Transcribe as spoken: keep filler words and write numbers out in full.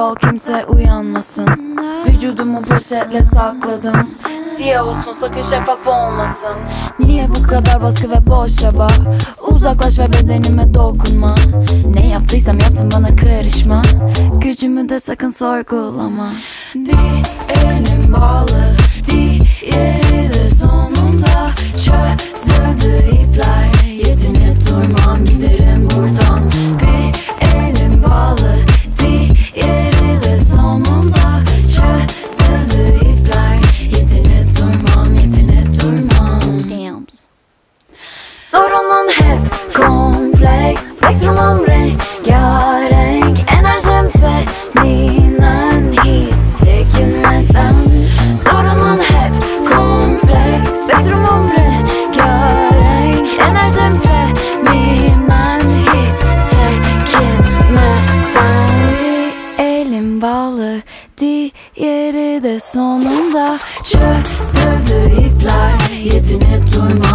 ol, kimse uyanmasın. Vücudumu poşetle sakladım. Siyah olsun, sakın şeffaf olmasın. Niye bu kadar baskı ve boş çaba? Uzaklaş ve bedenime dokunma. Ne yaptıysam yaptım, bana karışma. Gücümü de sakın sorgulama. Bir elim bağlı, diğeri de sonunda çözüldü ipler. Yetinip durmam, giderim buradan. Bir elim bağlı, diğeri de sonunda çözüldü ipler. Yetinip durmam, yetinip durmam. Damn. Sorunun hep kompleks, spektrumum rengarenk, enerjim feminen, hiç çekinmeden. Sorunun hep kompleks, spektrumum rengarenk, enerjim feminen, hiç çekinmeden. Bir elim bağlı, diğeri de sonunda çözüldü ipler. Yetinip durma,